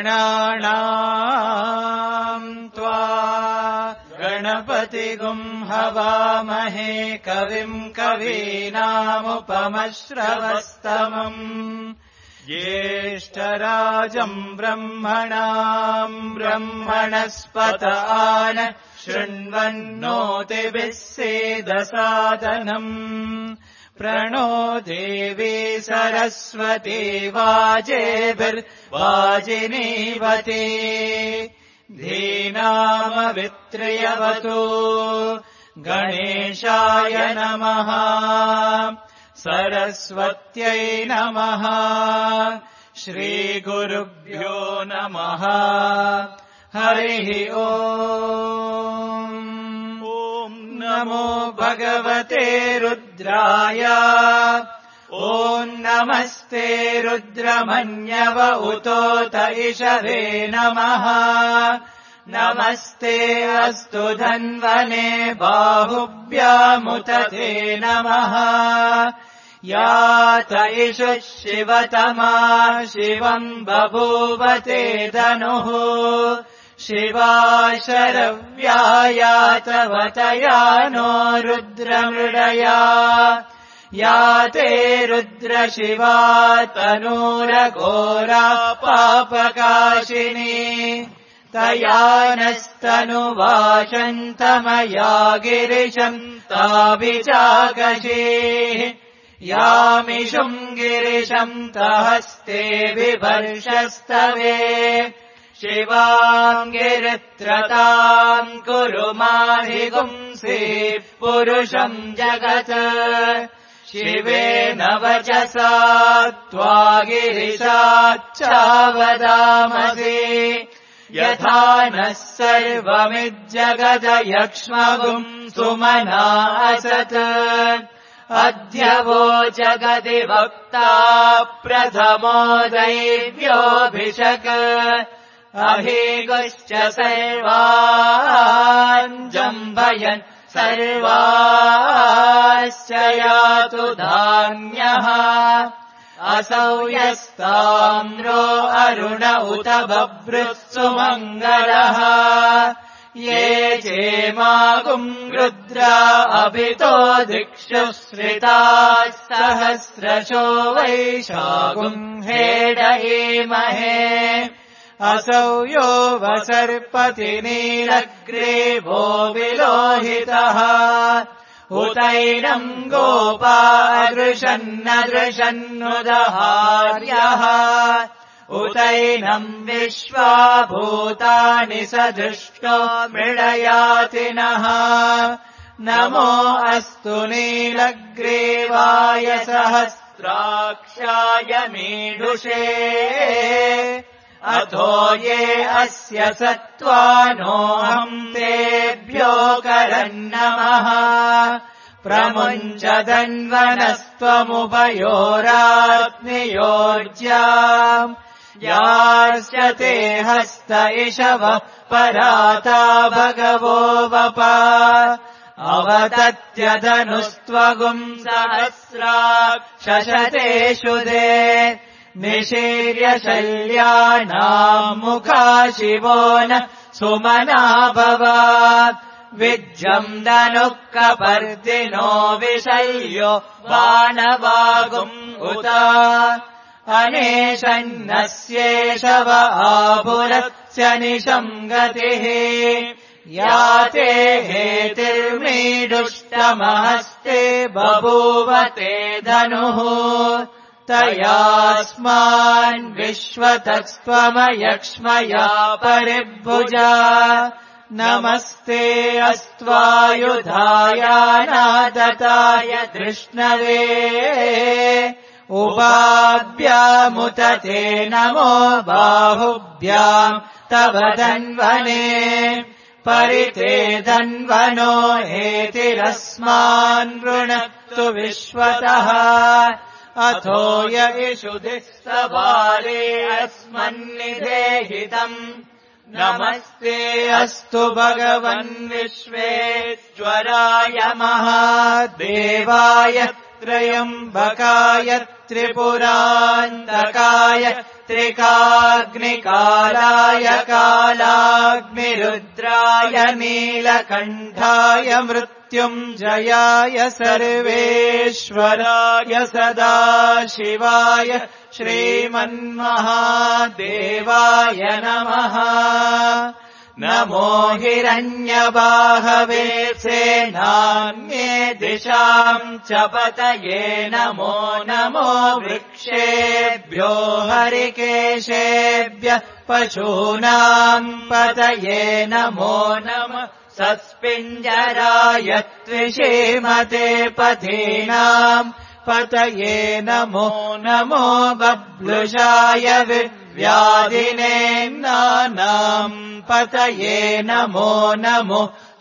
गणानाम् त्वा गणपतिगुम् हवामहे कविम् कवीनामुपमश्रवस्तमम् ज्येष्ठराजम् ब्रह्मणाम् ब्रह्मणस्पत आन शृण्वन्नोतिभिः सेदसादनम् प्रणो देवी सरस्वती वाजेभिर्वाजिनीवती धीनामवित्र्यवतु गणेशाय नमः सरस्वत्यै नमः श्रीगुरुभ्यो नमः हरिः ओम् नमो भगवते रुद्राय ॐ नमस्ते रुद्रमन्यव उतोत इषवे नमः नमस्ते अस्तु धन्वने बाहुभ्यामुत ते नमः यात इषुः शिवतमा शिवम् बभूवते धनुः शिवा शरव्यायातवतया नो रुद्रमृडया याते रुद्रशिवा तनूरघोरा पापकाशिनी तया नस्तनुवाशन्तमया गिरिशम् ताभिचाकशीः यामिषुम् गिरिशम् तहस्ते बिभर्षस्तवे शिवाङ्गिरित्रताम् कुरु माहिगुंसि पुरुषम् जगत् शिवेन वचसा त्वा गिरिशाच्चावदामसि यथा नः सर्वमिज्जगदयक्ष्मगुम् सुमना असत् अद्य वो जगदि वक्ता प्रथमो दैव्योऽभिषक् अहेगुश्च सर्वान् जम्भयन् सर्वाश्च यातु धान्यः असौ यस्ताम्रो अरुण उत बभ्रुत्सु मङ्गलः ये चेमागुम् रुद्रा अभितो दिक्षु श्रिताः सहस्रशो वैशागुम् हेडयेमहे असौ यो वसर्पति नीलग्रीवो विलोहितः उतैनम् गोपादृशन्नदृशन्नुदहार्यः उतैनम् विश्वाभूतानि सदृष्टो मृडयातिनः नमो अस्तु नीलग्रीवाय सहस्राक्षाय मीढुषे अथो ये अस्य सत्त्वानोऽहम् तेभ्यो करन्नमः प्रमुञ्च धन्वनस्त्वमुभयोराग्नियोज्याम् यास्य ते हस्त इषवः पराता भगवो वपा अवतत्यधनुस्त्वगुम् सहस्राक्षशतेषु दे निशीर्य शल्यानाम् मुखा शिवो न सुमना भवात् विज्जम् धनुः कपर्दिनो विशल्यो बाणवागुम् उत अनेशन्नस्येषव आपुरस्य निशम् गतिः याते हेतिर्मीडुष्टमहस्ते बभूवते धनुः तयास्मान् विश्वतस्त्वमयक्ष्मया परिभुजा नमस्ते अस्त्वायुधायानादताय धृष्णवे उभाभ्यामुत ते नमो बाहुभ्याम् तव धन्वने परिते धन्वनो हेतिरस्मान् वृणक्तु विश्वतः अथो य इषुधिः सवारे अस्मन्निधेहितम् नमस्ते अस्तु भगवन् विश्वेश्वराय महादेवाय त्र्यम्बकाय त्रिपुरान्तकाय त्रिकाग्निकालाय कालाग्निरुद्राय नीलकण्ठाय मृत्युञ्जयाय सर्वेश्वराय सदाशिवाय श्रीमन्महादेवाय नमः। नमो हिरण्यबाहवे सेनान्ये दिशाम् च पतये नमो नमो वृक्षेभ्यो हरिकेशेभ्यः पशूनाम् पतये नमो नमः। सस्पिञ्जराय त्विषीमते पथीनाम् पतये नमो नमो बभ्लुषाय व्याधिनेन्नानाम् पतये नमो नमो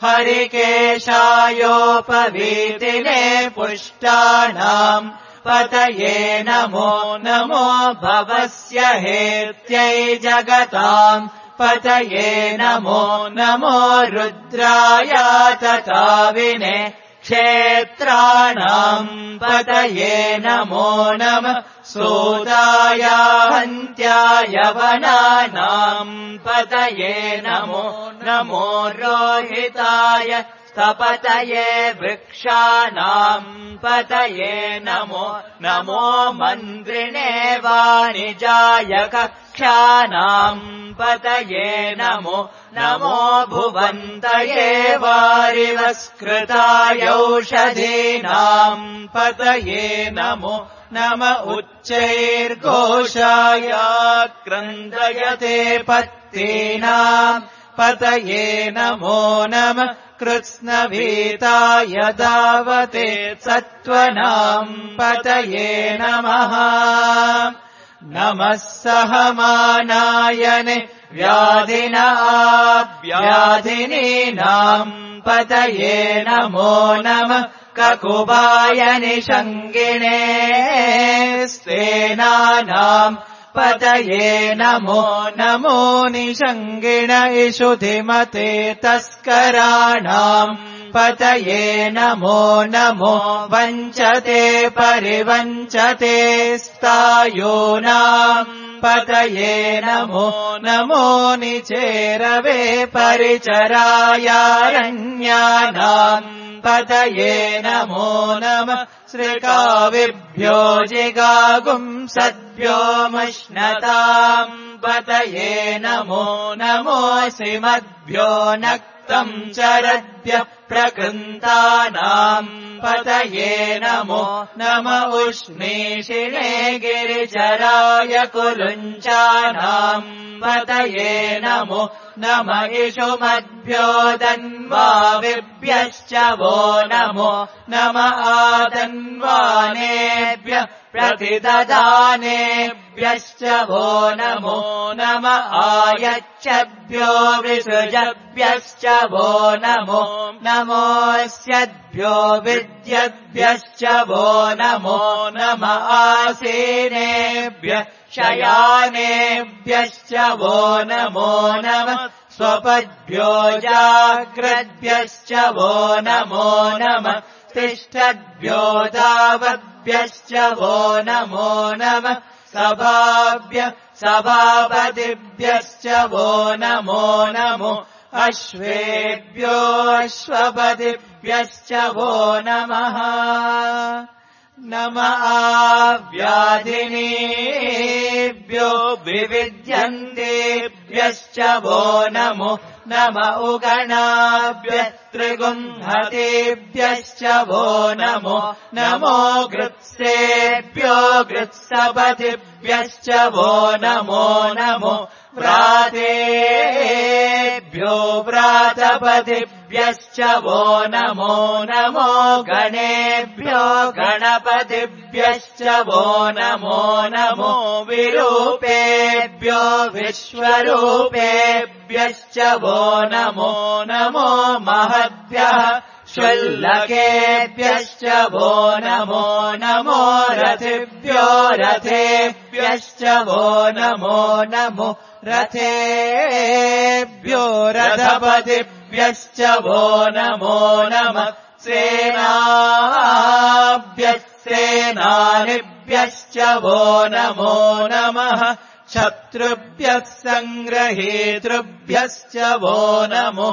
हरिकेशायोपवीतिने पुष्टानाम् पतये नमो नमो भवस्य हेत्यै जगताम् पतये नमो नमो रुद्राय तथाविने क्षेत्राणाम् पतये नमो नमः। सूताय हन्त्याय वनानाम् पतये नमो नमो रोहिताय तपतये वृक्षाणाम् पतये नमो नमो मन्त्रिणे वाणिजाय कक्षाणाम् पतये नमो नमो भुवन्तये वारिवस्कृताय औषधीनाम् पतये नमो नम उच्चैर्घोषाय क्रन्दयते पत्तीनाम् पतये नमो नमः। कृत्स्नभीताय दावते सत्त्वनाम् पतये नमः। नमः सहमानायने व्याधिनीनाम् पतये नमो नमः। ककुबाय निषङ्गिणे स्तेनानाम् पतये नमो नमो निषङ्गिण इषुधिमते तस्कराणाम् पतये नमो नमो वञ्चते परिवञ्चते स्तायूनाम् पतये नमो नमो निचेरवे परिचरायारण्यानाम् पतये नमो नमः। श्रीकाविभ्यो जिगागुंसद्भ्यो मश्नताम् पतये नमो नमो श्रीमद्भ्यो नक्तम् चरद्भ्यः प्रकृन्तानाम् पतये नमो नम उष्णीषिणे गिरिचराय कुलुञ्चानाम् पतये नमो नम इषुमद्भ्यो दन्वाविभ्यश्च वो नमो नम आदन्वानेभ्यः प्रतिददानेभ्यश्च वो नमो नम आयच्छद्भ्यो विसृजभ्यश्च वो नमो नमोऽस्यद्भ्यो विद्यद्भ्यश्च वो नमो नम आसीनेभ्यः शयानेभ्यश्च वो नमो नमः। स्वपद्भ्यो जाग्रद्भ्यश्च वो नमो नमः। तिष्ठद्भ्यो दावद्भ्यश्च वो नमो नमः। सभापतिभ्यश्च वो नमो नमो अश्वेभ्यो अश्वपतिभ्यश्च वो नमः। नम आव्याधिनीभ्यो विविध्यन्तेभ्यश्च वो नमो नम उगणाभ्यः त्रिगुंहतेभ्यश्च वो नमो नमो गृत्सेभ्यो गृत्सपतिभ्यश्च वो नमो नमो व्रातेभ्यो व्रातपतिभ्यश्च वो नमो नमो गणेभ्यो गणपतिभ्यश्च वो नमो नमो विरूपेभ्यो विश्वरूपेभ्यश्च वो नमो नमो महद्भ्यः शुल्लकेभ्यश्च वो नमो नमो रथिभ्यो रथेभ्यश्च वो नमो नमो रथेभ्यो रथपतिभ्यश्च वो नमो नमः। सेनाभ्यः सेनानिभ्यश्च वो नमो नमः शत्रुभ्यः सङ्ग्रहेतृभ्यश्च वो नमो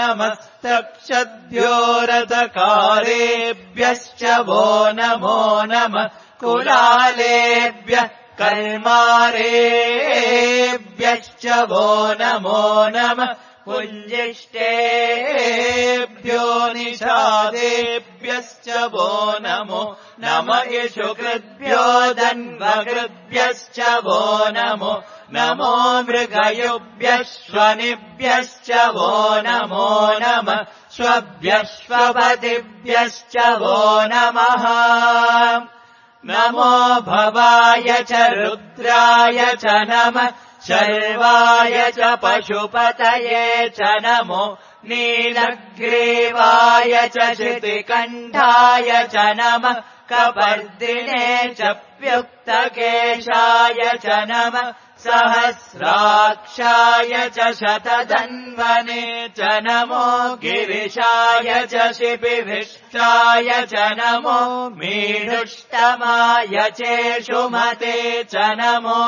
नमस्तक्षद्योरथकारेभ्यश्च वो नमो नमः कुलालेभ्यः कर्मारेभ्यश्च वो नमो नमः पुञ्जिष्टेभ्यो निषादेभ्यश्च वो नमो नमः यशुकृभ्यो धन्वकृभ्यश्च वो नमो नमो मृगयुभ्यश्वनिभ्यश्च वो नमो नमः श्वभ्यश्वपतिभ्यश्च वो नमः नमो भवाय च रुद्राय च नमः शर्वाय च पशुपतये च नमो नीलग्रीवाय च श्रुतिकण्ठाय च नमः कपर्दिने च व्युक्तकेशाय च नमः सहस्राक्षाय च शतधन्वने च नमो गिरिशाय च शिपिभिष्टाय च नमो मीढुष्टमाय चेषुमते च नमो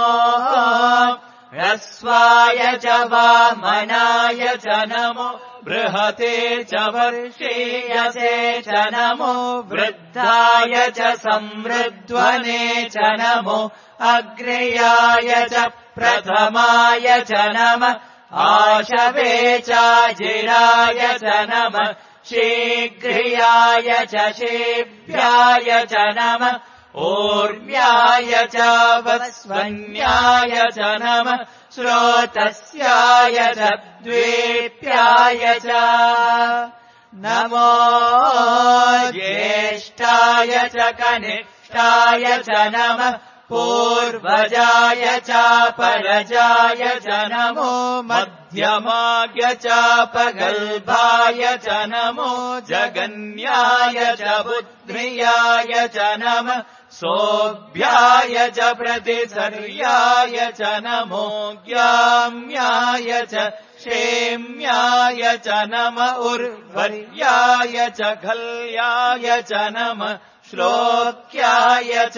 ह्रस्वाय च वामनाय च नमो बृहते च वर्षीयसे च नमो वृद्धाय च संवृध्वने च नमो अग्र्याय च प्रथमाय च नमः आशवे चाजिराय च नमः शीघ्रियाय च शीभ्याय च नमः ऊर्व्याय च वस्वन्याय च नमः श्रोतस्याय च द्वीप्याय च नमो ज्येष्ठाय च कनिष्ठाय च नमः पूर्वजाय च परजाय च नमो मध्यमाय च पगल्भाय च नमो जगन्याय च बुद्ध्याय च नमः सोऽभ्याय च प्रतिसर्याय च नमो ज्ञाम्याय च क्षेम्याय च नमः उर्वर्याय च खल्याय च नमः श्लोक्याय च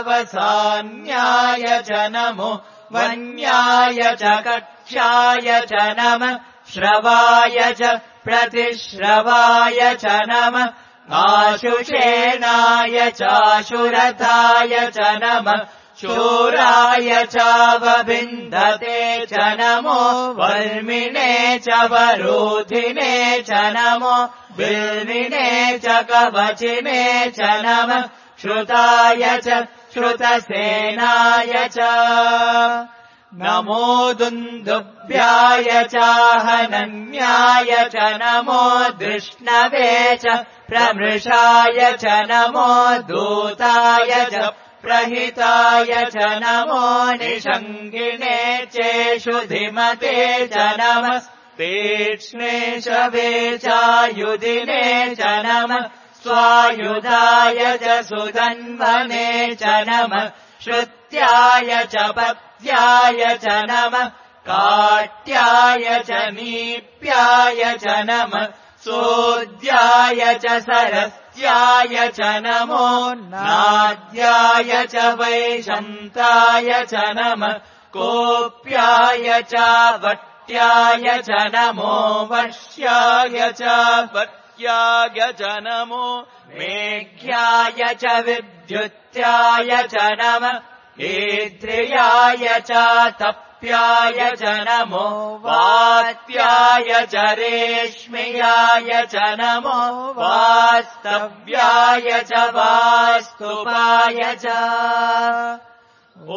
वसान्याय च नमो वन्याय च कक्षाय च नमः श्रवाय च प्रतिश्रवाय च नमः आशुषेणाय चाशुरथाय च नमः शूराय च वविन्धते च नमो वर्मिणे च वरोधिने च नमो बिल्विने च कवचिने च नमः श्रुताय च श्रुतसेनाय च नमो दुन्दुभ्याय च हनन्याय च नमो धृष्णवे च प्रमृषाय च नमो दूताय च प्रहिताय च नमो निषङ्गिणे चेषुधिमते च नमः तीक्ष्णे शवे चायुधिने च नमः स्वायुधाय च सुधन्वने च नमः श्रुत्याय च पत्याय च नमः काट्याय च नीप्याय च नमः सोद्याय च सरस्याय च नमो नाद्याय च वैशन्ताय च नमः कोप्याय च वट्याय च नमो वश्याय च वट्याय च नमो मेघ्याय च विद्युत्याय च नमः ईद्रियाय च तप्याय च नमो वात्याय च रेश्म्याय च नमो वास्तव्याय च वास्तुपाय च ॐ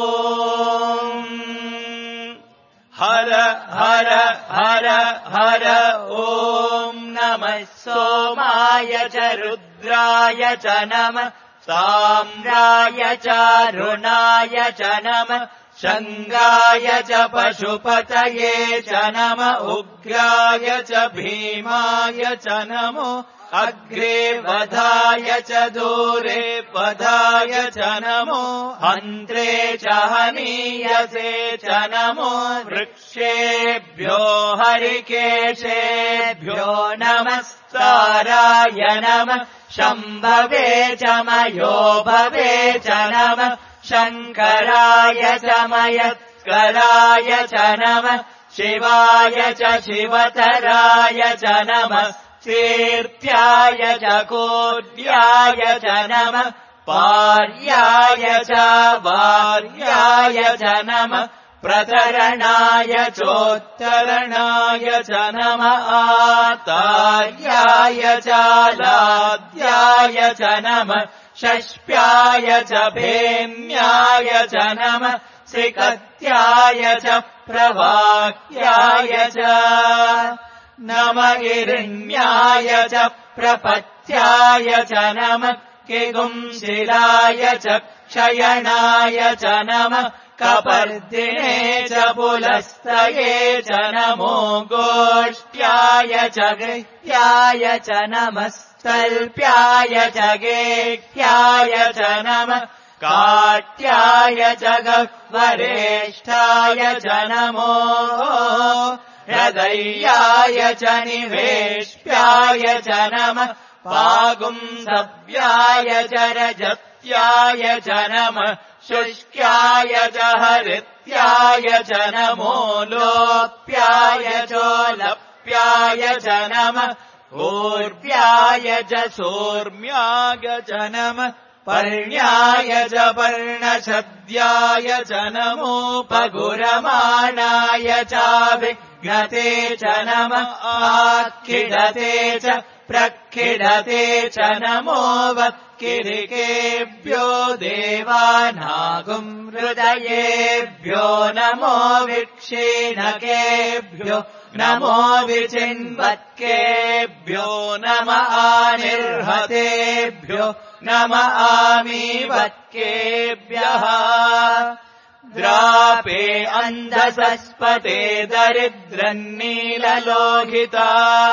हर हर हर हर ॐ नमः सोमाय च रुद्राय च नमः ताम्राय च रुणाय च नमः शङ्गाय च पशुपतये च नमः उग्राय च भीमाय च नमो अग्रे वधाय च दूरे वधाय च नमो हन्त्रे च हनीयसे च नमो वृक्षेभ्यो हरिकेशेभ्यो नमस्काराय नमः शम्भवे च मयो भवे च नमः शङ्कराय च मयत्कराय च नमः शिवाय च शिवतराय च नमः कीर्त्याय च कोड्याय च नमः पार्याय च वार्याय च नमः प्रतरणाय चोत्तरणाय च नमः आतार्याय च लाद्याय च नमः षष्प्याय च भेम्याय च नमः सिकत्याय च प्रवाक्याय च नमः हिरण्याय च प्रपत्याय च नमः किगुंशिलाय च क्षयणाय च नमः कपर्दिने च पुलस्तये च नमो गोष्ट्याय च गृह्याय च नमः स्तल्प्याय च गेह्याय च नमः काट्याय च गह्वरेष्ठाय च नमो हृदयाय च निवेश्याय च नमः पागुंसव्याय च रजत्याय च नमः शुष्क्याय च हरित्याय च नमो लोप्याय चोलप्याय च नमः ऊर्व्याय च सोर्म्याय च नमः पर्ण्याय च पर्णछद्याय च नमोपगुरमाणाय चाभिघ्नते च नमः आखिडते च प्रखिडते च नमो वक्किरिकेभ्यो देवानागुम् हृदयेभ्यो नमो विक्षीणकेभ्यो नमो विचिन्वत्केभ्यो नम आनिर्हतेभ्यो नम आमीवत्केभ्यः द्रापे अन्धसस्पते दरिद्रन्नीललोहिता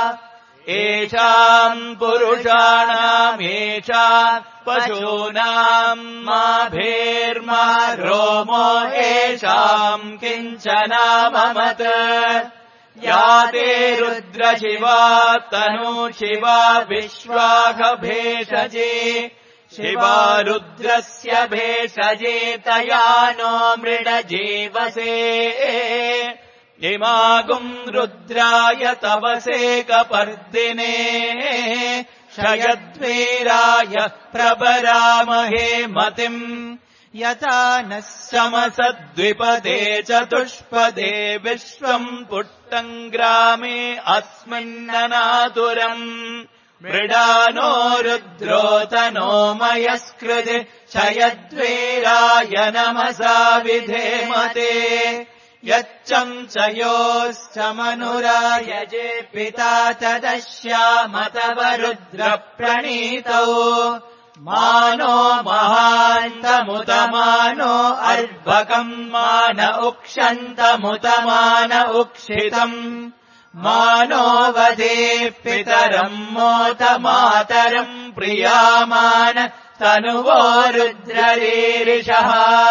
एषाम् पुरुषाणाम् एषाम् पशूनाम् माभेर्मा रोमो एषाम् किञ्चनाममत् या ते रुद्रशिवा तनु शिवा विश्वाघभेषजे शिवा रुद्रस्य भेषजे तया नो मृडजीवसे इमागुम् रुद्राय तवसे कपर्दिने क्षयद्वीराय प्रबरामहे मतिम् यथा नः समसद्विपदे चतुष्पदे विश्वम् पुट्टम् ग्रामे अस्मिन्ननातुरम् मृडानो रुद्रोतनो मयस्कृति क्षयद्वीराय नमसा विधेमते यच्चम् च योश्च मनुरायजे पिता तदश्याम तव रुद्रप्रणीतौ मानो महान्तमुतमानो अर्भकम् मान उक्षन्तमुतमान उक्षितम् मानो वदे पितरम् मोत मातरम् प्रियामान तनुवो रुद्ररीरिषः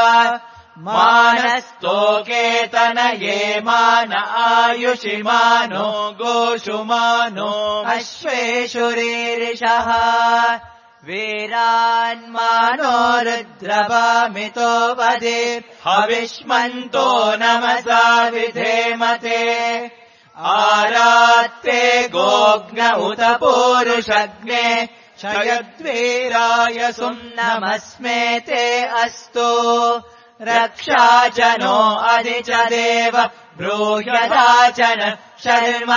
मानस्तोकेतनये मान आयुषि मानो गोषु मानो अश्वेषु रीरिषः वीरान्मानो रुद्रभामितो वदे हविष्मन्तो नमसा विधेमते आरात्ते गोग्न उत पूरुषग्ने क्षयद्वीराय सुम्नमस्मे ते अस्तु रक्षा च नो अधि च देव ब्रूह्यदाचन शर्म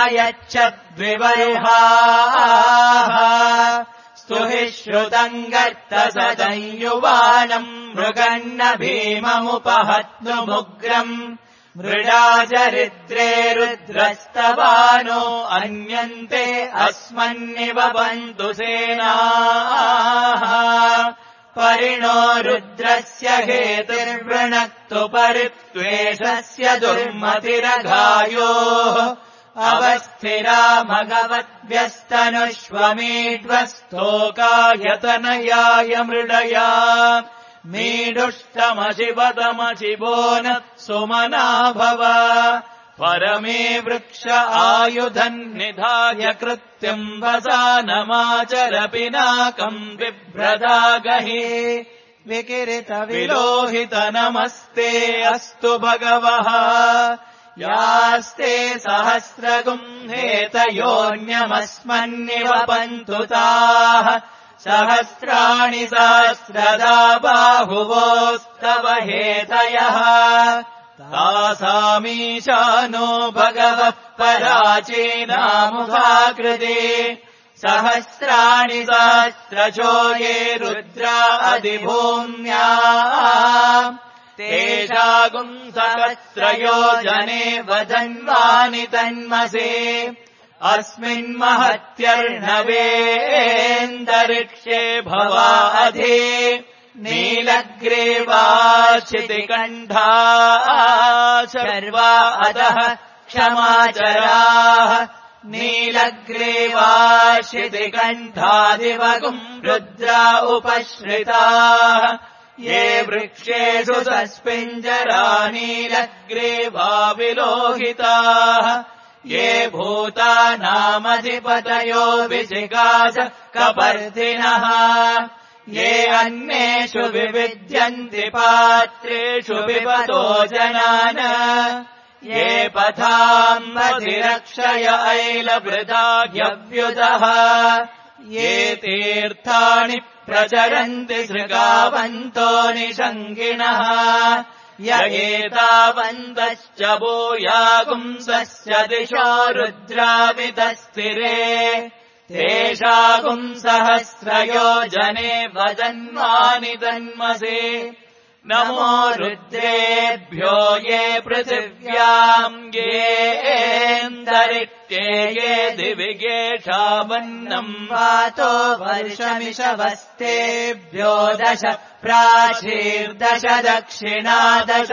यच्छद्विवर्हाः स्तुहि श्रुतम् गर्तसदंयुवानम् मृगन्न भीममुपहत्नुमुग्रम् मृडाचरिद्रे रुद्रस्तवानो अन्यन्ते अस्मन्निवपन्तु सेनाः परिणो रुद्रस्य हेतिर्वृणक्तु परित्वेषस्य दुर्मतिरघायोः अवस्थिरा मघवद्भ्यस्तनुष्वमीड्वस्तोकायतनयाय मृडया मीडुष्टमशिवतमशिवो न सुमना भव परमे वृक्ष आयुधन्निधाय कृत्यम् वसानमाचर पिनाकम् बिभ्रदागहि विकिरित विलोहित नमस्ते अस्तु भगवः यास्ते सहस्रगुम्हेतयोऽन्यमस्मन्निवपन्तु ताः सहस्राणि सहस्रदा बाहुवोस्तव हेतयः तासामीशानो भगवः पराचीनामुखाकृते सहस्राणि सहस्रशो ये रुद्रा अधिभूम्या तेषागुम् सहस्रयोजने वदन्वानि तन्मसे अस्मिन्महत्यर्णवेन्दरिक्षे भवाधे नीलग्रीवाशितिकण्ठा शर्वा अधः क्षमाचराः नीलग्रीवाशितिकण्ठादिवगुम् रुद्रा उपश्रिताः ये वृक्षेषु सस्पिञ्जरा नीलग्रीवा विलोहिताः ये भूतानामधिपतयो विशिखास कपर्दिनः ये अन्येषु विविद्यन्ति पात्रेषु पिबतो जनान् ये पथाम्बधिरक्षय ऐलवृदाह्यव्युतः ये तीर्थानि प्रचरन्ति सृगावन्तो निषङ्गिणः य एतावन्तश्च भूयागुंसस्य दिशो रुद्रावितस्थिरे तेषागुम् सहस्रयोजने वदन्वानि तन्मसे नमो रुद्रेभ्यो ये पृथिव्याम् येऽन्तरिक्षे ये दिविगेषावन्नम् वातो वर्षमिषवस्तेभ्यो दश प्राचीर्दश दक्षिणादश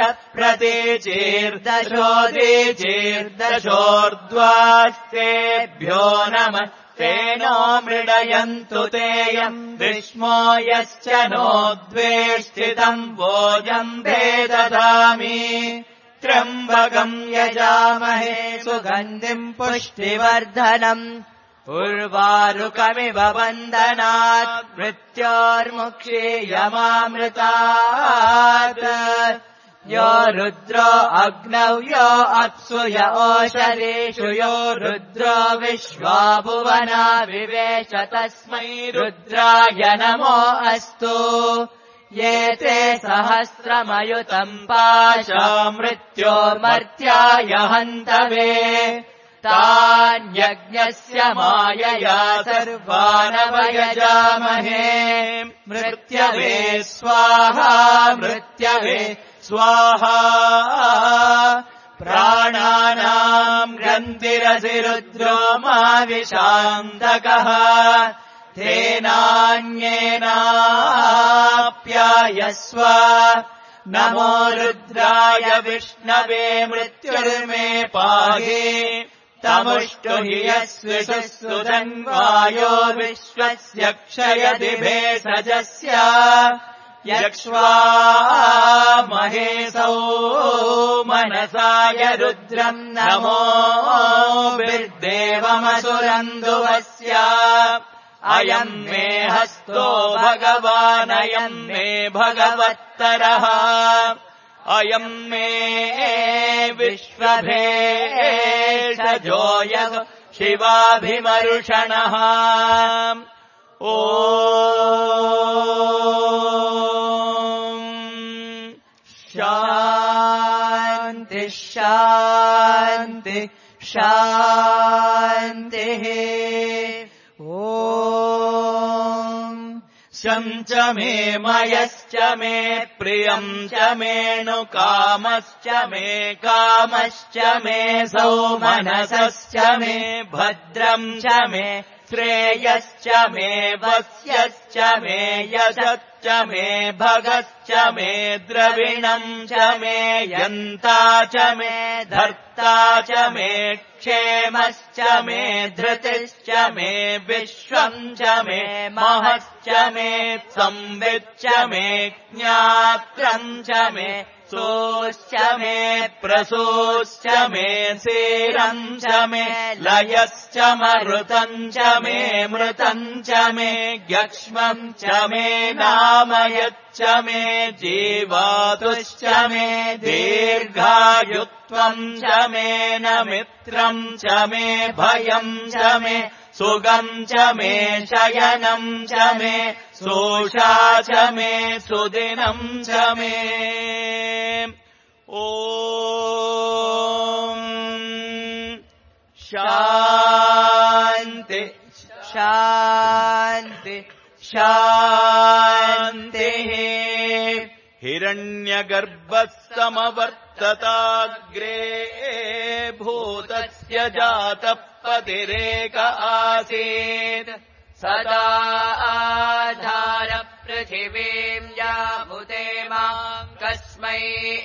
प्रतीचीर्दशोदीचीर्दशोर्ध्वास्तेभ्यो नमः तेनो मृडयन्तु तेयम् विष्मो यश्च नो द्वेष्टितम् वोजम्भे दधामि त्र्यम्बकम् यजामहे सुगन्धिम् पुष्टिवर्धनम् उर्वारुकमिव बन्धनात् मृत्योर्मुक्षीयमामृतात् यो रुद्रो अग्नौ यो अप्सु य ओषधीषु यो रुद्रो विश्वा भुवना विवेश तस्मै रुद्राय नमो अस्तु ये ते सहस्रमयुतम् पाशा मृत्योर्मर्त्याय हन्तवे तान्यज्ञस्य मायया सर्वानवयजामहे मृत्यवे स्वाहा मृत्यवे स्वाहा प्राणानाम् ग्रन्थिरसि रुद्रो मा विशान्तकः तेनान्येनाप्यायस्व नमो रुद्राय विष्णवे मृत्युर्मे पाहि तमुष्टु हि यस्विषुस्तु धन्वायो विश्वस्य क्षयति भेषजस्य यक्ष्वा महेशौ मनसाय रुद्रम् नमो बिर्देवमसुरन्दुवस्य अयम् मे हस्तो भगवानयम् मे भगवत्तरः अयम् मे विश्वभेषजोऽयः शिवाभिमर्षणः ॐ शान्ति शान्ति शान्तिः ॐ शं च मे मयश्च मे प्रियम् च मेऽणुकामश्च मे कामश्च मे सौमनसश्च मे भद्रम् च मे श्रेयश्च मे वस्यश्च मे यशः भगश्च मे भगश्च मे द्रविणम् च मे यन्ता च मे धर्ता च मे क्षेमश्च मे धृतिश्च मे विश्वम् च मे महश्च मे संविच्च मे ज्ञात्रम् च मे सोश्च मे प्रसोश्च मे सीरम् च मे लयश्च मरुतम् च मे मृतम् च मे यक्ष्मम् च मे नामयच्च मे जीवातुश्च मे दीर्घायुत्वम् च मे न मित्रम् च मे भयम् च मे सुगम् च मे शयनम् च मे सोषा च मे सुदिनम् च मे ॐ शान्ति शान्ति शान्तिः हिरण्यगर्भः समवर्तताग्रे भूतस्य जातः पतिरेक आसीत् सदा आधार पृथिवीम् यामुते माम् कस्मै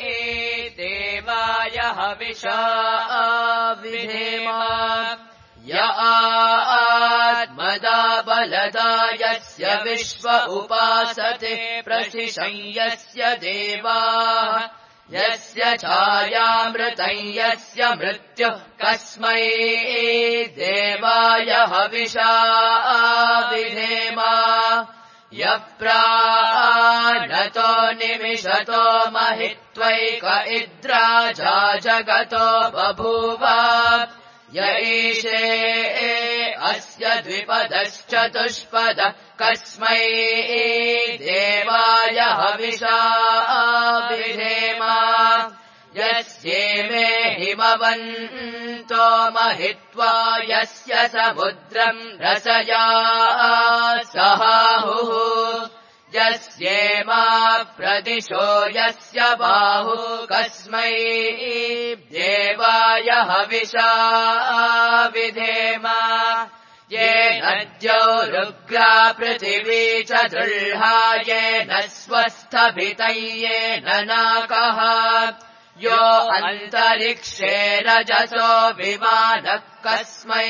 देवाय हविषा विधेम य आत्मदा बलदा यस्य विश्व उपासते प्रशिशं यस्य देवाः यस्य छायामृतम् यस्य मृत्युः कस्मै देवाय हविषा विधेम यः प्राणतो निमिषतो महित्वैक इद्राजा जगतो बभूव य ईशे अस्य द्विपदश्चतुष्पदः कस्मै देवाय हविषा विधेम यस्येमे हिमवन्तो महित्वा यस्य समुद्रम् रसया सहाहुः यस्येमा प्रदिशो यस्य बाहु कस्मै देवाय हविषा विधेम येन द्यौरुग्रा पृथिवी च दृढा येन स्वस्थभितम् येन नाकः यो अन्तरिक्षे रजसो विमानः कस्मै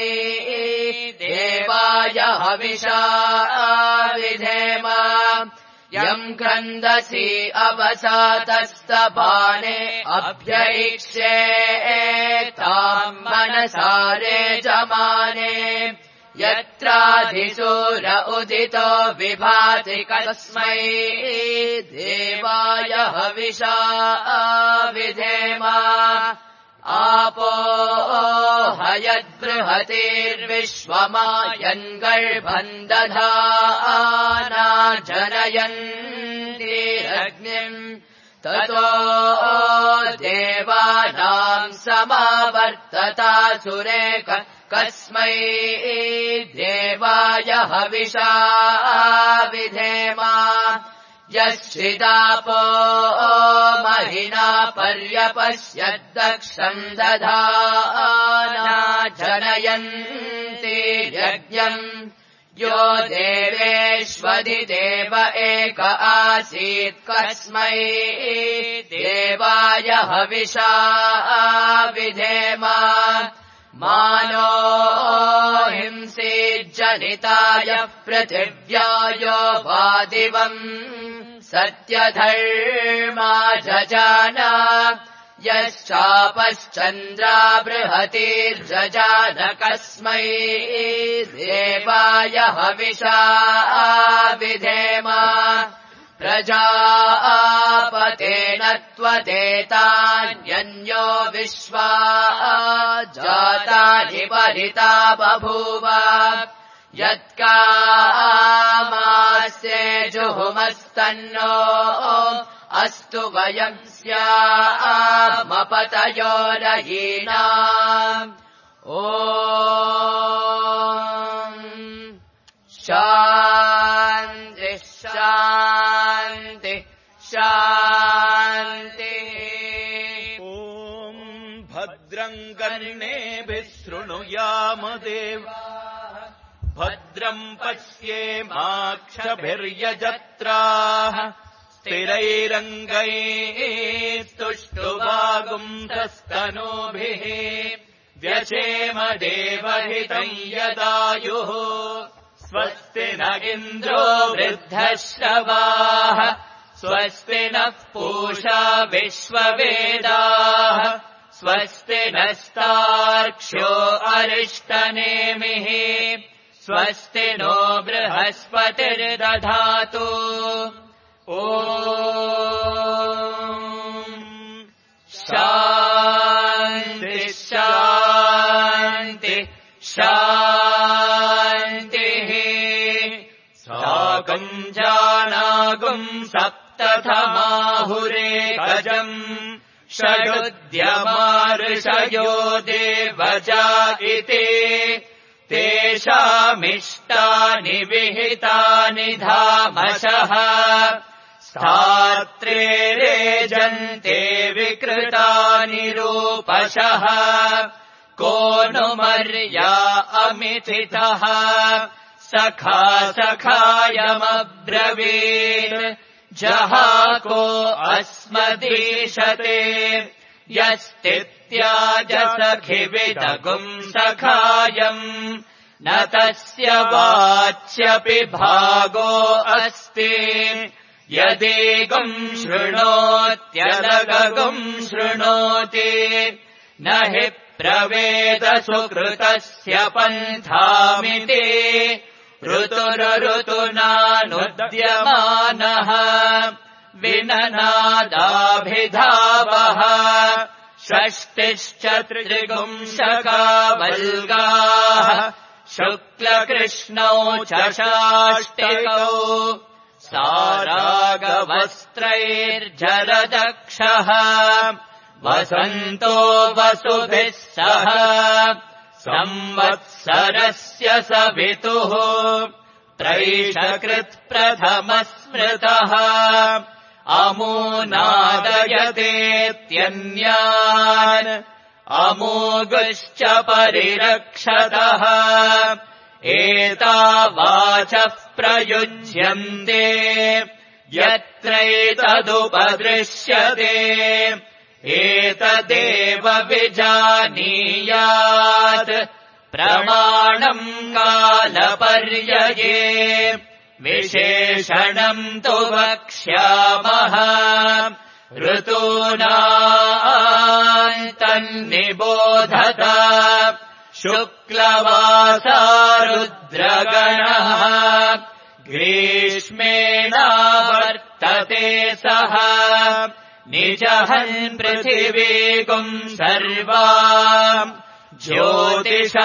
देवाय हविषा विधेम यम् क्रन्दसि अवसातस्तपाने अभ्यैक्षे ताम् मनसारे जमाने यत्राधिसूर उदितो विभाति कस्मै देवाय हविषा विधेम आपो हयद्बृहतिर्विश्वमायन् गर्भम् दधाना जनयन्तीरग्निम् ततो देवानाम् समावर्ततासुरेक कस्मै देवाय हविषा विधेम यश्चिदापो महिना पर्यपश्यद्दक्षम् दधाना जनयन्ति यज्ञम् यो देवेष्वधिदेव एक आसीत् कस्मै देवाय हविषा विधेम मानो हिंसेज्जनिताय पृथिव्यायो वादिवम् सत्यधर्मा जजाना यश्चापश्चन्द्रा बृहतिर्जजान कस्मै देवाय हविषा विधेम प्रजापतेन त्वदेतान्यन्यो विश्वा जातानि परिता बभूव यत्कामास्ये जुहुमस्तन्नो अस्तु वयम् स्यामपतयो रयीणाम् ॐ शान्ति शान्ति शान्तिः ॐ भद्रम् कर्णेभिः शृणुयाम देवाः भद्रम् भद्रम् पश्येमाक्षभिर्यजत्राः स्थिरैरङ्गैः तुष्टुवागुंसस्तनूभिः व्यशेम देवहितम् यदायुः स्वस्ति न इन्द्रो वृद्धश्रवाः स्वस्ति नः पूषा विश्ववेदाः स्वस्ति नस्तार्क्ष्यो अरिष्टनेमिः स्वस्ति नो बृहस्पतिर्दधातु ॐ शान्ति शान्ति शान्तिः साकम् जानागुम् सप्तथमाहुरेकजम् षडुद्यमाऋषयो देवजा इति तेषामिष्टानि विहितानि धामशः स्थात्रे रेजन्ते विकृतानि रूपशः को नु मर्या अमिथितः सखा सखायमब्रवीत् जहाको अस्मदीशते यस्तित्याजसखिविदगुम् सखायम् न तस्य वाच्यपि भागो अस्ति यदेगुम् शृणोत्यनगगुम् शृणोति न हि प्रवेद सुकृतस्य पन्थामिति ऋतुरुतुनानुद्यमानः विननादाभिधावः षष्टिश्च त्रिगुंशकावल्गाः शुक्लकृष्णौ च षाष्टिकौ सारागवस्त्रैर्जलदक्षः वसन्तो वसुभिः सह संवत्सरस्य सवितुः त्रैशकृत्प्रथमस्मृतः अमूनादयतेत्यन्यान् अमोघश्च परिरक्षतः एतावाचः प्रयुज्यन्ते यत्रैतदुपदृश्यते एतदेव विजानीयात् प्रमाणम् कालपर्यये विशेषणम् तु वक्ष्यामः ऋतूनान्तन्निबोधत शुक्लवासा रुद्रगणः ग्रीष्मेणावर्तते सः निजहन् पृथिवीगुम् सर्वा ज्योतिषा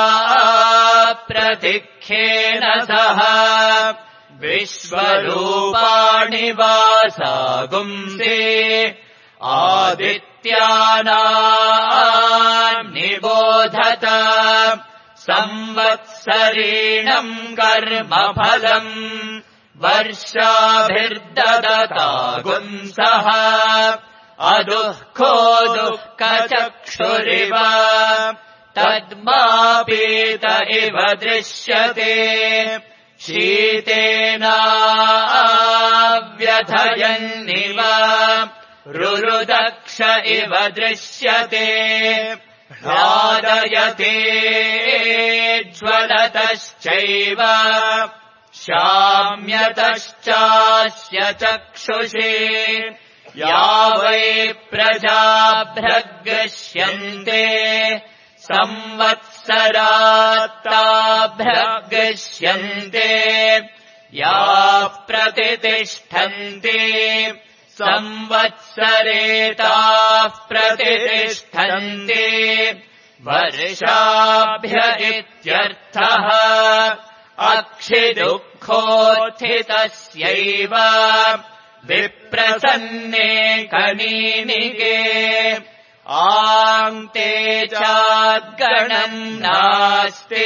प्रतिख्येन सह विश्वरूपाणि वासागुंसे आदित्यानाम् निबोधत संवत्सरेणम् कर्मफलम् वर्षाभिर्ददतागुंसः अदुःखो दुःखचक्षुरिव तद्मापीत इव दृश्यते शीतेनाव्यथयन्निव रुरुदक्ष इव दृश्यते ह्लादयते ज्वलतश्चैव शाम्यतश्चास्य चक्षुषे या वै प्रजाभ्यगृह्यन्ते संवत्सरात्ताभ्यगृह्यन्ते या प्रतितिष्ठन्ति संवत्सरेताः प्रतितिष्ठन्ति वर्षाभ्य इत्यर्थः अक्षिदुःखोत्थितस्यैव विप्रसन्ने कनीनिके आङ्ते चाद्गणम् नास्ति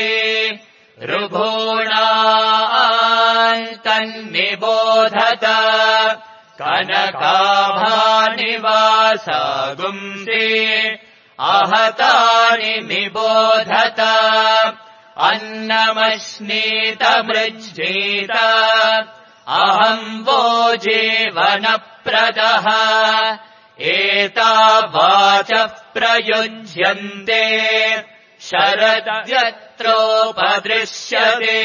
ऋभूणान्तन्निबोधत कनकाभानिवासागुंसि आहतानि निबोधत अन्नमश्नीतमृज्येत अहम् वो जीवनप्रदः एता वाचः प्रयुज्यन्ते शरद्यत्रोपदृश्यते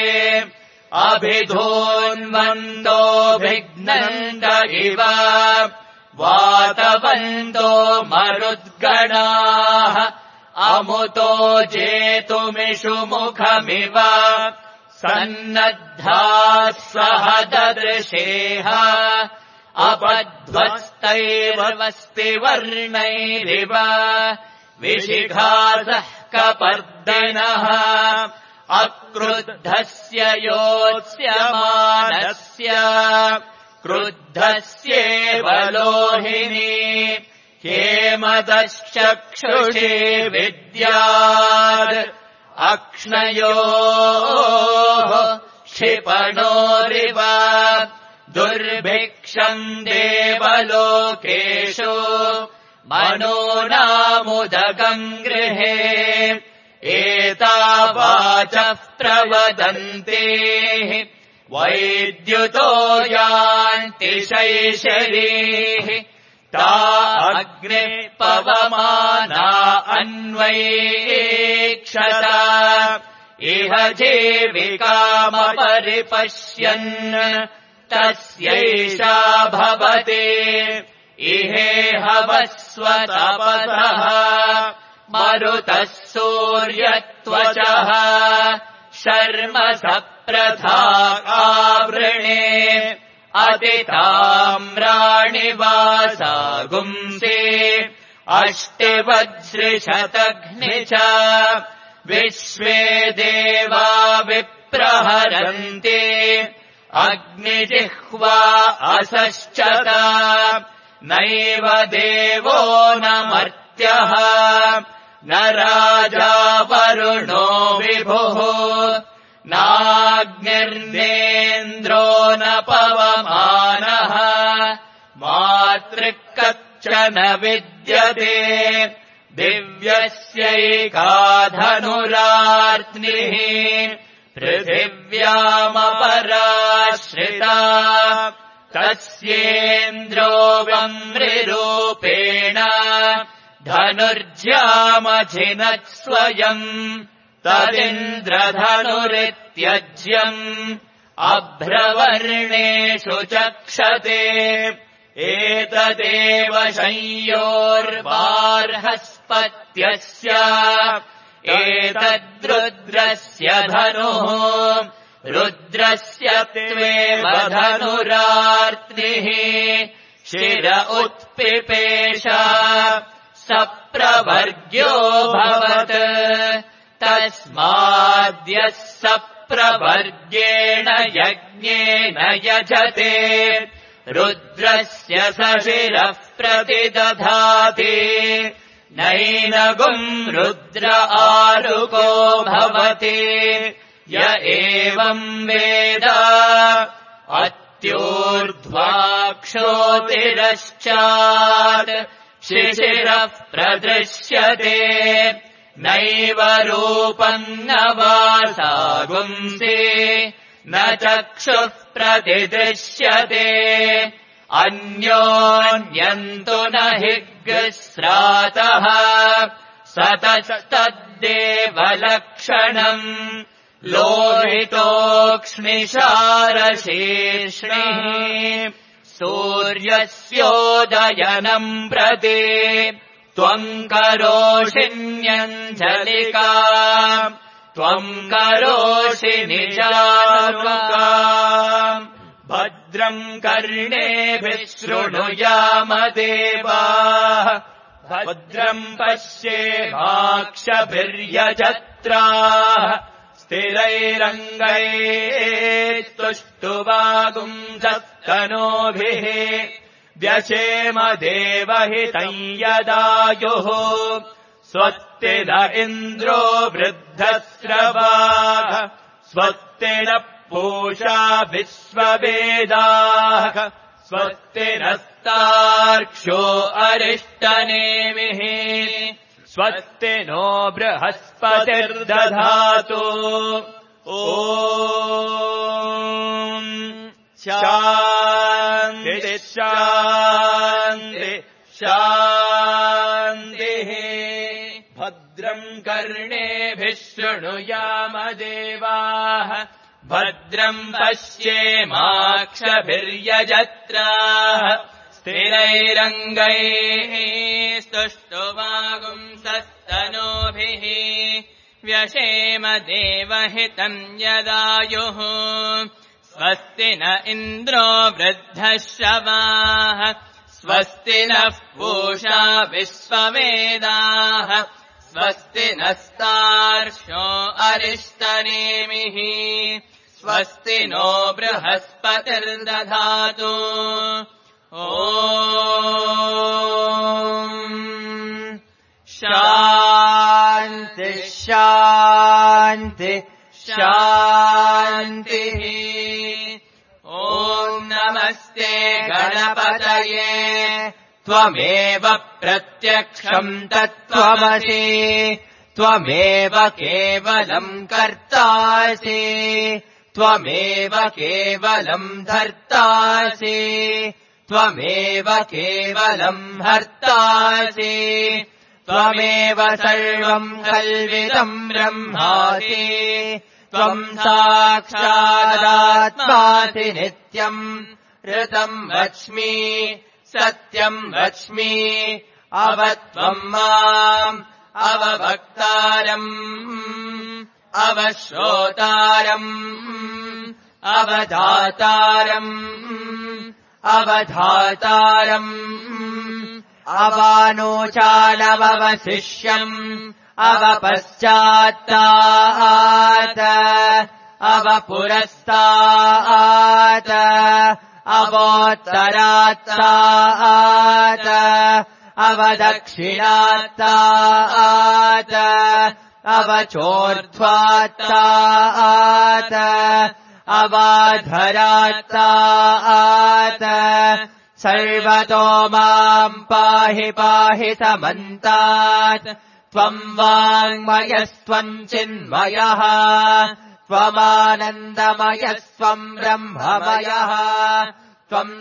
अभिधोन्वन्तोऽभिघ्नन्त इव वातवन्तो मरुद्गणाः अमुतो जेतुमिषु मुखमिव सन्नद्धाः सह ददृशेह अपध्वस्तैर्वस्तिवर्णैरिव विशिखासः कपर्दिनः अक्रुद्धस्य योत्स्यमानस्य क्रुद्धस्येव लोहिनी हेमदश्चक्षुषे विद्याद् अक्ष्णयोः क्षिपणोरिव दुर्भिक्षम् देवलोकेषु मनोनामुदकम् गृहे एता वाचः प्रवदन्ते वैद्युतो यान्ति शैशरीः ता अग्ने पवमाना अन्वैक्षत इह जीविकामपरिपश्यन् तस्यैषा भवते इहेहवस्वतपसः मरुतः सूर्यत्वचः शर्म सप्रथा आवृणे अतिताम्राणि वासा गुंसे अष्टिवज्रिशतघ्नि च विश्वे देवा विप्रहरन्ति अग्निजिह्वा असश्चत नैव देवो न मर्त्यः न राजा वरुणो विभुः नाग्निर्नेन्द्रो न पवमानः मातृकच्चन विद्यते दिव्यस्यैका धनुरार्त्निः पृथिव्यामपराश्रिता तस्येन्द्रो वम्रिरूपेण धनुर्ज्यामझिनत् स्वयम् तदिन्द्रधनुरित्यज्यम् अभ्रवर्णेषु चक्षते एतदेव संयोर्बार्हस्पत्यस्य एतद्रुद्रस्य धनुः रुद्रस्य त्वेव धनुरार्त्निः शिर उत्पिपेश सप्रवर्ग्यो भवत् तस्माद्यः सप्रवर्गेण यज्ञेन यजते रुद्रस्य सशिरः प्रतिदधाति नैनगुम् रुद्र आरुको भवति य एवम् वेद अत्यूर्ध्वाक्षोतिरश्चात् शिशिरः प्रदृश्यते नैव रूपम् न वासा गुंसि न चक्षुः प्रतिदृश्यते अन्योन्यन्तु न हि ग्स्रातः सतस्तद्देवलक्षणम् लोहितोक्ष्णिशारशीर्ष्णिः सूर्यस्योदयनम् प्रति त्वम् करोषिण्यञ्जलिका त्वम् करोषि निजानुका भद्रम् कर्णेभिः शृणुयाम देवाः भद्रम् पश्येमाक्षभिर्यजत्राः स्थिरैरङ्गैस्तुष्टुवागुंसत्तनोभिः व्यशेम देवहितम् यदायुः स्वस्ति न इन्द्रो वृद्धस्रवाः स्वस्ति नः पूषा विश्ववेदाः स्वस्ति नस्तार्क्ष्यो अरिष्टनेमिः स्वस्ति नो बृहस्पतिर्दधातु ॐ शान्ति शान्ति शान्तिः भद्रम् कर्णेभिः शृणुयाम देवाः भद्रम् पश्येमाक्षभिर्यजत्राः स्थिरैरङ्गैः स्तुष्टुवागुंसस्तनूभिः व्यशेम देवहितम् यदायुः स्वस्ति न इन्द्रो वृद्धश्रवाः स्वस्ति नः पूषा विश्ववेदाः स्वस्ति नस्तार्क्ष्यो अरिष्टनेमिः स्वस्ति नो बृहस्पतिर्दधातु ॐ शान्ति शान्ति शान्तिः ॐ नमस्ते गणपतये त्वमेव प्रत्यक्षम् तत्त्वमसि त्वमेव केवलम् कर्तासि त्वमेव केवलम् धर्तासि त्वमेव केवलम् हर्तासि त्वमेव सर्वम् कल्विदम् ब्रह्मासि त्वम् साक्षादात्मासि नित्यम् ऋतम् वच्मि सत्यम् वच्मि अवत्वम् माम् अववक्तारम् अवश्रोतारम् अवधातारम् अवधातारम् अवानोचानवशिष्यम् अवपश्चात्तात् अवपुरस्तात् अवोत्तरात्तात् अवदक्षिणात्तात् अवचोर्ध्वात्तात् अवाधरात्तात् सर्वतो माम् पाहि पाहि समन्तात् त्वम् वाङ्मयस्त्वम् चिन्मयः त्वमानन्दमयस्त्वम् ब्रह्ममयः त्वम्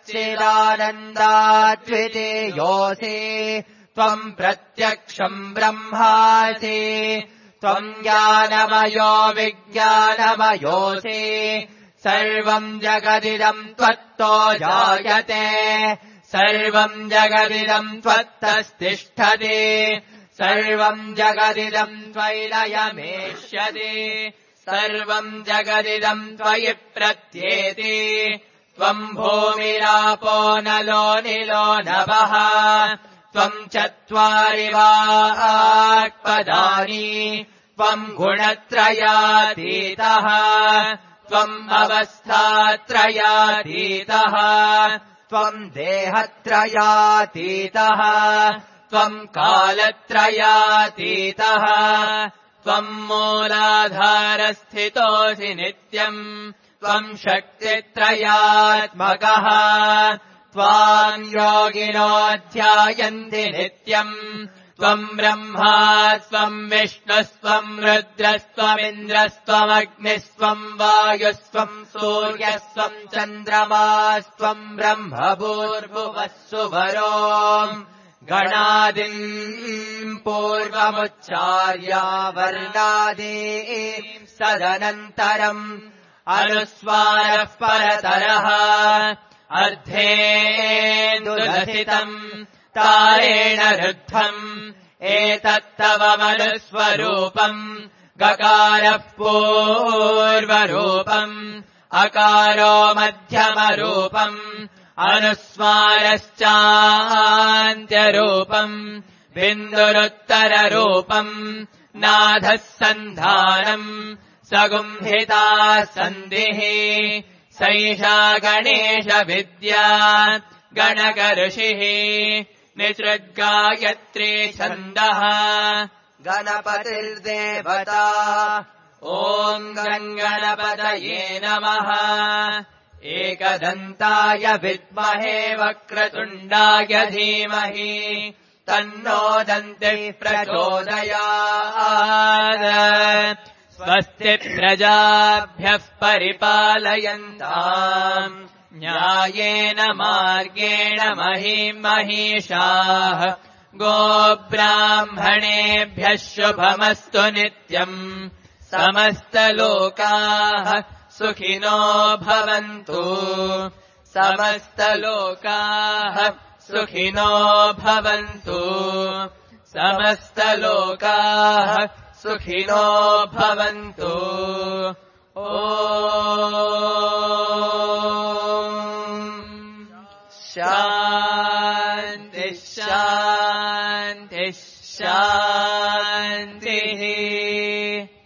सच्चिदानन्दाद्वितीयोऽसि त्वम् प्रत्यक्षम् ब्रह्मासि त्वम् ज्ञानमयो विज्ञानमयोऽसि सर्वम् जगदिदम् त्वत्तो जायते सर्वम् जगदिदम् त्वत्तस्तिष्ठति सर्वम् जगदिदम् त्वयिलयमेष्यति सर्वम् जगदिदम् त्वयि प्रत्येति त्वम् भूमिरापो नलो निलो नभः त्वम् चत्वारि वाक्पदानि त्वम् गुणत्रयातीतः त्वम् अवस्थात्रयातीतः त्वम् देहत्रयातीतः त्वम् कालत्रयातीतः त्वम् मूलाधारस्थितोऽसि नित्यम् त्वम् शक्तित्रयात्मकः त्वाम् योगिनो ध्यायन्ति नित्यम् त्वम् ब्रह्मा त्वम् विष्णुस्त्वम् रुद्रस्त्वमिन्द्रस्त्वमग्निस्त्वम् वायुस्त्वम् सूर्यस्त्वम् चन्द्रमास्त्वम् ब्रह्म भूर्भुवः सुवरो गणादिम् पूर्वमुच्चार्या वर्णादीम् सदनन्तरम् अनुस्वारः परतरः अर्धेन्दुलसितम् तारेण रुद्धम् एतत्तव मनुस्वरूपम् गकारः पूर्वरूपम् अकारो मध्यमरूपम् अनुस्वारश्चान्त्यरूपम् बिन्दुरुत्तररूपम् नाधः सन्धानम् सगुम्हिता सन्धिः सैषा गणेशविद्या गणकऋषिः निसृद्गायत्री छन्दः गणपतिर्देवता ॐ गणपतये नमः एकदन्ताय विद्महे वक्रतुण्डाय धीमहि तन्नो दन्तिः प्रचोदयात् स्वस्ति प्रजाभ्यः परिपालयन्ताम् न्यायेन मार्गेण महीम् महिषाः गोब्राह्मणेभ्यः शुभमस्तु नित्यम् समस्तलोकाः सुखिनो भवन्तु समस्तलोकाः सुखिनो भवन्तु समस्तलोकाः सुखिनो भवन्तु ॐ शान्तिः शान्तिः शान्तिः